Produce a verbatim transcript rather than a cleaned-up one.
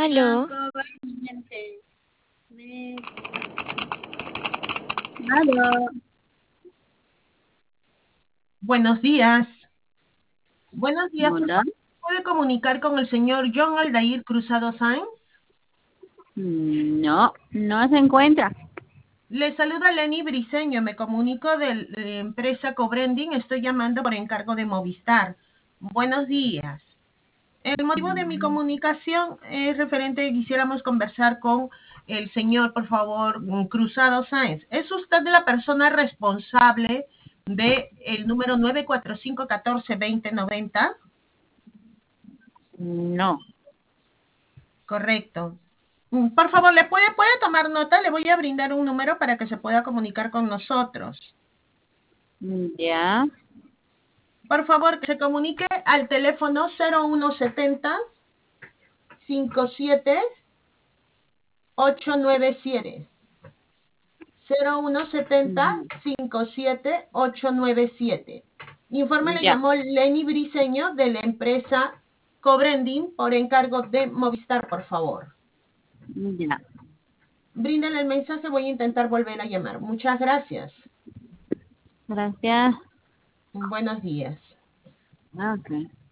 Aló, Aló. Buenos días. Buenos días, por Hola. favor, ¿puede comunicar con el señor John Aldair Cruzado Sáenz? Mm, No, no se encuentra. Le saluda Lenny Briceño, me comunico de la empresa Cobrending, estoy llamando por encargo de Movistar. Buenos días. El motivo de mi comunicación es referente, quisiéramos conversar con el señor, por favor, mm, Cruzado Sáenz. ¿Es usted la persona responsable de el número nueve cuatro cinco uno cuatro dos cero nueve cero? No. Correcto. Mm, Por favor, ¿le puede, puede tomar nota? Le voy a brindar un número para que se pueda comunicar con nosotros. Mm, Ya. Por favor, que se comunique al teléfono cero uno setenta cincuenta y siete ochocientos noventa y siete. cero uno setenta Mm, cincuenta y siete ochocientos noventa y siete. Informe le Ya. llamó Lenny Briceño de la empresa Cobrending por encargo de Movistar, por favor. Ya. Bríndale el mensaje, voy a intentar volver a llamar. Muchas gracias. Gracias. Buenos días. Ok.